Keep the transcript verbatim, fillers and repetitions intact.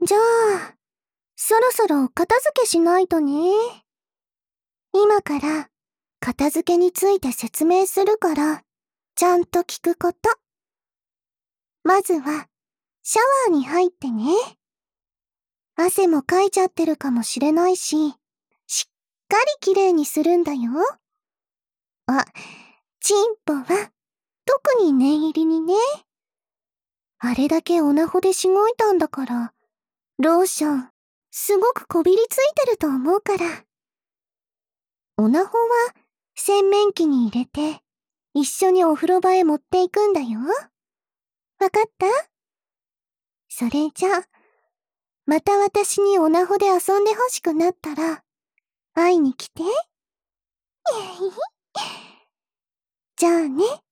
じゃあ、そろそろ片付けしないとね。今から片付けについて説明するから、ちゃんと聞くこと。まずは、シャワーに入ってね。汗もかいちゃってるかもしれないし、しっかりきれいにするんだよ。あ、チンポは、特に念入りにね。あれだけオナホでしごいたんだから、ローション、すごくこびりついてると思うから。オナホは、洗面器に入れて、一緒にお風呂場へ持っていくんだよ。わかった？それじゃ、また私にオナホで遊んでほしくなったら、会いに来て。じゃあね。